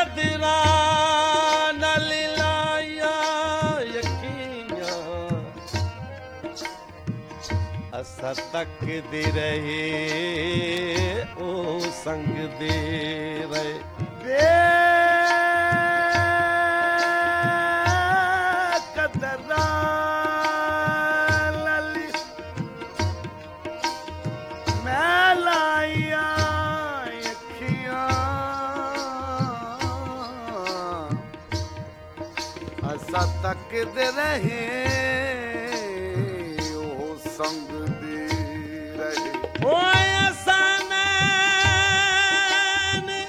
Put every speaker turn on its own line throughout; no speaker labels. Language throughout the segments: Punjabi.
ਚਦਰਾ ਨਾਲ ਲਾਇਆ ਅੱਖੀਆਂ ਅਸਾਂ ਤੱਕਦੇ ਰਹੇ ਉਹ ਸੰਗਦੇ ਰਹੇ ਬੇਕਦਰਾਂ ਲਾਲੀ ਮੈਂ ਲਾਈਆਂ ਅੱਖੀਆਂ ਅਸਾਂ ਤੱਕਦੇ ਰਹੇ ਉਹ ਸੰਗਦੇ ਰਹੇ ਓਏ ਅਸਾਂ ਨੈਣ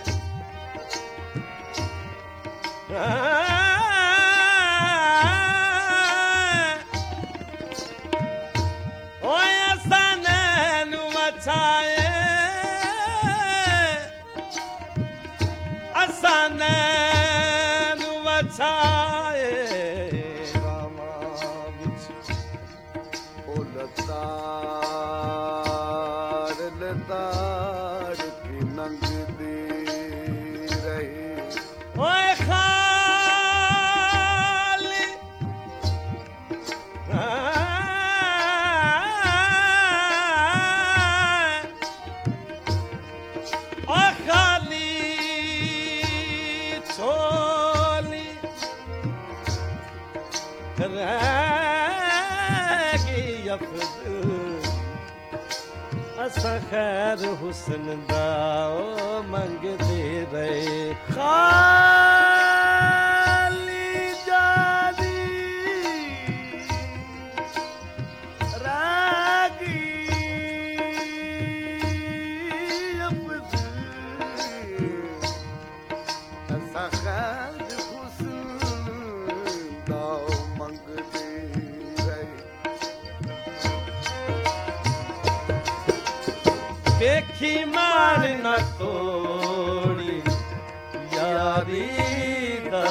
ਓਏ ਅਸਾਂ ਨੈਣ ਵਛਾਏ ਅਸਾਂ ਨੈਣ ਵਛਾਏ ਲਤਾੜ ਕੇ ਲੰਘਦੇ ਰਹੇ ਓਏ ਖਾਲੀ ਓ ਖਾਲੀ ਛੋਲੀ ਰਹਿ ਗਈ ਅਫਜ਼ਲ ਅਸਾਂ ਖੈਰ ਹੁਸਨ ਦਾ ਮੰਗਦੇ ਰਹੇ ਖਾਲੀ ਜਾਦੀ ਰਹਿ ਗਈ ਅਫਜ਼ਲ ਅਸਾਂ ਖੈਰ ਹੁਸਨ ਦਾ ਮੰਗਦੇ ਰਹੇ ਵੇਖੀ ਮਾਰ ਨਾ ਤੋੜੀ ਯਾਰੀ ਦਾ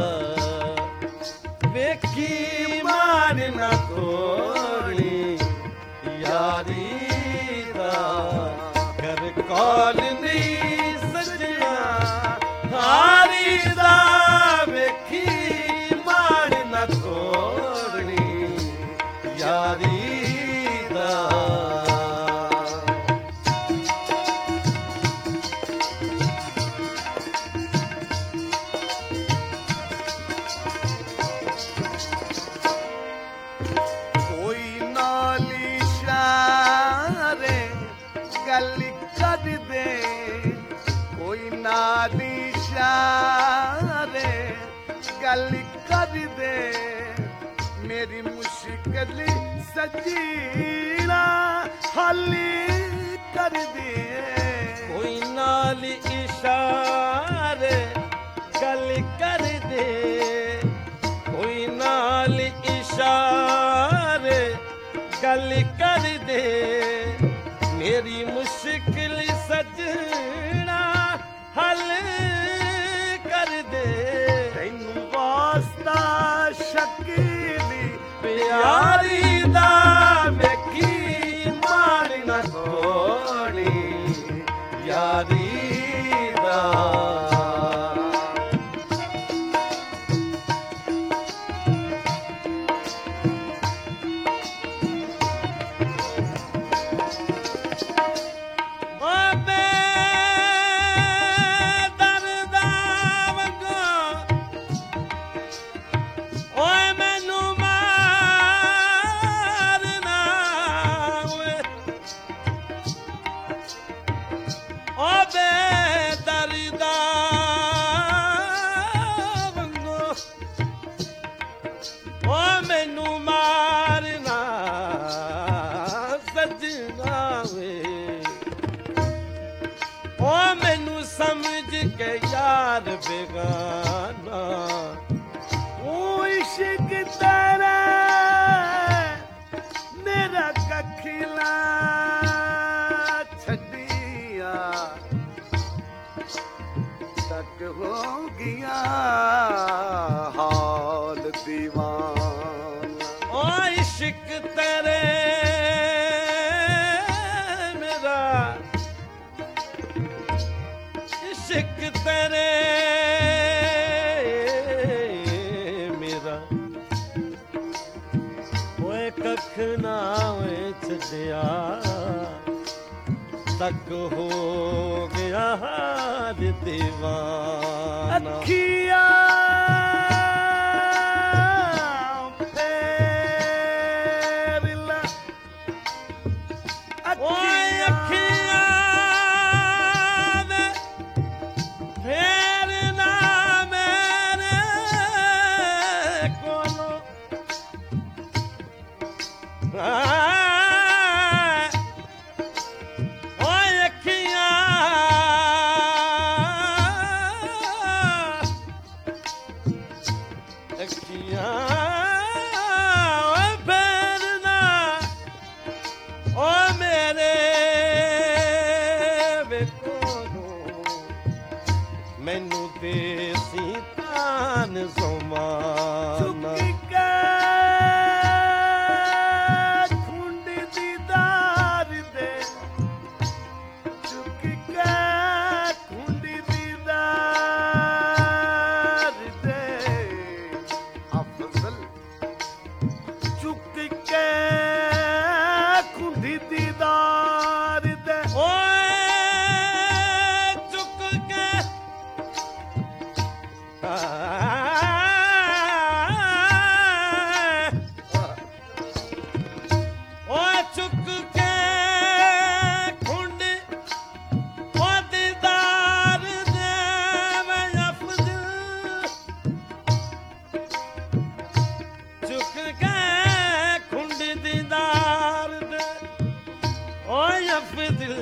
ਵੇਖੀ ਮਾਰ ਨਾ ਤੋੜੀ ਯਾਰੀ ਦਾ ਕਰ ਕੌਲ ਨਹੀਂ ਸਜਣਾ ਹਾਰੀ ਦਾ ਵੇਖੀ ਮਾਰ ਨਾ ਤੋੜੀ ਯਾਰੀ ਦਾ ਗੱਲ ਕਰ ਦੇ ਕੋਈ ਨਾ ਦੀ ਸ਼ਾਰੇ ਗੱਲ ਕਰ ਦੇ ਮੇਰੀ ਮੁਸ਼ਕਿਲ ਸਜੀਣਾ ਹੱਲ ਕਰ ਦੇ ਕੋਈ ਨਾਲ ਇਸ਼ਾਰੇ ਗੱਲ ਕਰ ਦੇ ਕੋਈ ਨਾਲ ਇਸ਼ਾਰੇ ਗੱਲ ਕਰ ਦੇ ਮੇਰੀ ਮੁਸ਼ਕਿਲ ਸਜਣਾ ਹੱਲ ਕਰ ਦੇ ਤੈਨੂੰ ਵਾਸਤਾ ਸ਼ਕੀਲੀ ਪਿਆਰੀ ਦਾ ਵੇਖੀ ਮਾਰ ਨਾ ਤੋੜੀ ਯਾਰੀ ਦਾ ਮੈਨੂੰ ਮਾਰਨਾ ਸਜਣਾ ਵੇ ਓ ਮੈਨੂੰ ਸਮਝ ਕੇ ਯਾਰ ਬੇਗਾਨਾ ਉਹ ਇਸ਼ਕ ਤੇਰਾ ਮੇਰਾ ਕੱਖਲਾ ਛੱਡਿਆ ਤੱਕ ਹੋ ਗਿਆ ਹਾਲ ਦੀਵਾਨਾ ਓ ਇਸ਼ਕ ਤੇਰੇ ਮੇਰਾ ਇਸ਼ਕ ਤੇਰੇ
ਦਿਆ ਤੱਕ ਹੋ ਗਿਆ ਹਰ ਦੀਵਾਨਾ
ਅੱਖੀਆਂ ਫੇਰ ਲਾ
ਓਏ ਅੱਖੀਆਂ ਦੇ ਫੇਰ ਨਾ ਮੇਰੇ ਕੋਲੋਂ ਓਏ ਅੱਖੀਆਂ ਅੱਖੀਆਂ ਓਏ ਫੇਰ ਨਾ ਓ ਮੇਰੇ ਵੇਖੋ ਮੈਨੂੰ ਦੇਸੀ ਤਾਨ ਜ਼ਮਾਨਾ
ਚੁੱਕੀ ਕੇ ਖੁੰਡ ਦੀ ਦਾਰ ਦੇ ਚੁੱਕੀ ਕੇ ਖੁੰਡ ਦੀ ਦਾਰ ਦੇ ਅਫਜ਼ਲ ਚੁੱਕੀ ਕੇ ਖੁੰਡ ਦੀ ਦਾਰ ਦੇ
ਓਏ ਚੁੱਕ ਕੇ ਓਏ ਚੁੱਕ ਕੇ ਖੁੰਡ ਓ ਦੀਦਾਰ ਦੇ ਮੈਂ ਅਫਜ਼ਲ ਚੁੱਕ ਕੇ ਖੁੰਡ ਦੀਦਾਰ ਦੇ ਓਏ ਅਫਜ਼ਲ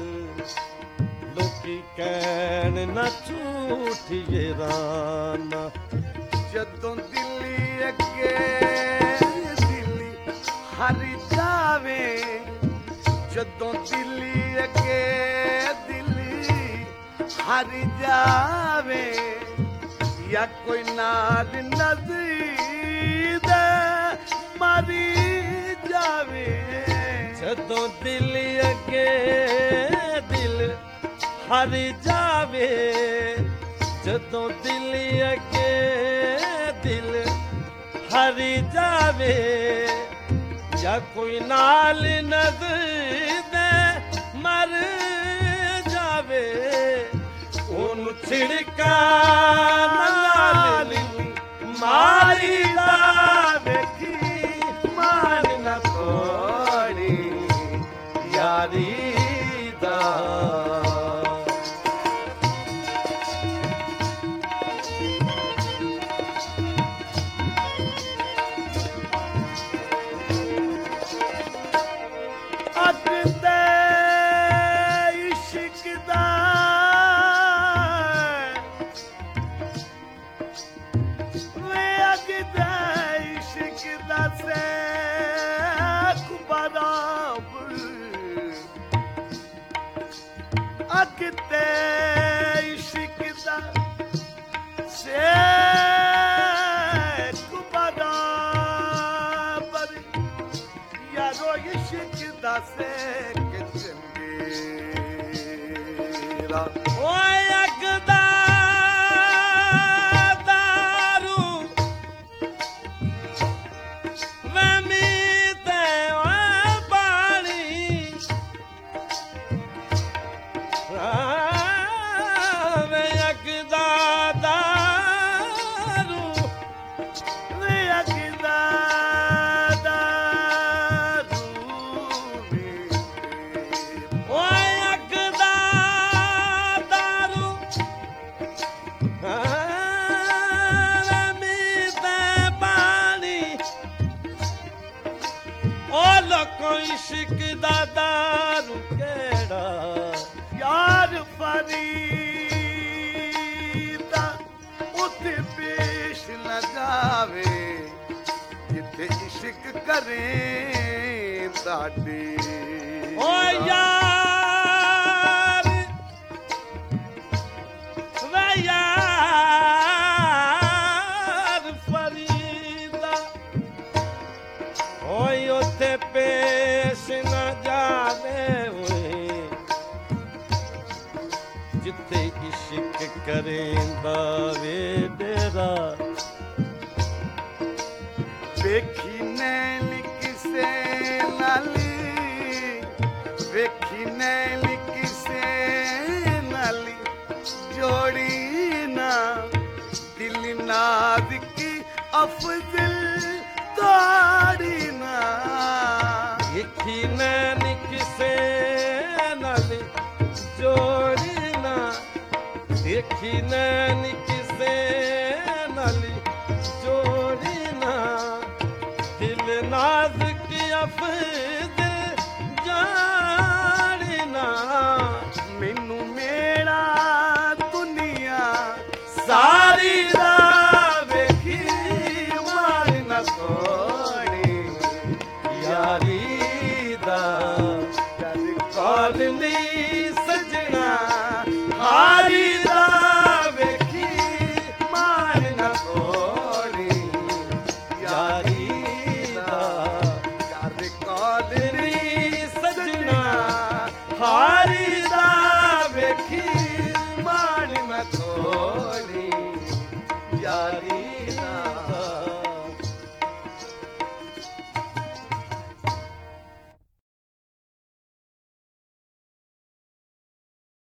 ਲੋਕੀ ਕਹਿਣ ਨਾ ਝੂਠੀਏ ਰਾਨਾ
ਜਦੋਂ ਦਿੱਲੀ ਅੱਗੇ ਦਿੱਲੀ ਹਰ ਜਾਵੇ ਜਦੋਂ ਦਿੱਲੀ ਅੱਗੇ ਦਿੱਲੀ ਹਰ ਜਾਵੇ ਜਾਂ ਕੋਈ ਨਾਲ ਨਜ਼ੀਦ ਮਰੀ ਜਾਵੇ
ਜਦੋਂ ਦਿਲ ਅੱਗੇ ਦਿਲ ਹਰ ਜਾਵੇ ਜਦੋਂ ਦਿਲ ਅੱਗੇ ਦਿਲ ਹਰ ਜਾਵੇ ਜਾਂ ਕੋਈ ਨਾਲ ਨਜ਼ਰ ਮਰ ਜਾਵੇ ਉਹਨੂੰ ਛਿੜਕਾ ਨਾਲ ਮਾਰੀ ਦਾ
ਵੇਖੀ ਮਾਨ ਨਾ ਤੋੜੀ
ਯਾਰੀ ਦਾ
ਅੱਗ ਤੇ ਇਸ਼ਕ ਦਾ ਵੇ ਅੱਗ ਤੇ ਇਸ਼ਕ ਦਾ ਸੇਕ ਬਰਾਬਰ ਅੱਗ ਤੇ ਇਸ਼ਕ ਦਾ ਸੇਕ ਬਰਾਬਰ ਯਾਰੋ ਇਸ਼ਕ ਦਾ ਸੇਕ ਚੰਗੇਰਾ
ਓਏ ਅੱਗ ਦਾ ਦਾਰੂ ਵਮੀ ਤੇ ਓਏ ਪਾਣੀ ਵੇ ਅੱਗ ਦਾ ਦਾਰੂ
ਵੇ ਅੱਗ ਦਾ ਦਾਰੂ ਵੇ
ਓਏ ਅੱਗ ਦਾ ਦਾਰੂ ਵਮੀ ਤੇ ਪਾਣੀ ਓ ਲੋਕੋ ਇਸ਼ਕ ਦਾ ਦਾਰੂ ਕਿਹੜਾ
ਯਾਰ ਫਰੀਦਾ ਉੱਥੇ ਪੇਸ਼ ਨਾ ਜਾਵੇ ਜਿੱਥੇ ਇਸ਼ਕ ਕਰੇ ਸਾਡੀ
ਓ ਯਾਰ ਵੇ ਯਾਰ ਫਰੀਦਾ ਓਏ ਉੱਥੇ ਪੇਸ਼ ਨਾ ਜਾਵੇ ਓਏ ਜਿੱਥੇ ਇਸ਼ਕ ਕਰੇਂਦਾ ਵੇ ਡੇਰਾ
ਵੇਖੀ ਨੈਣ ਕਿਸੇ ਨਾਲ जोड़ी ना दिल नाज़िकी अफजल तोड़ी ना
देखी नैन किसे नल जोड़ी ना देखी नैन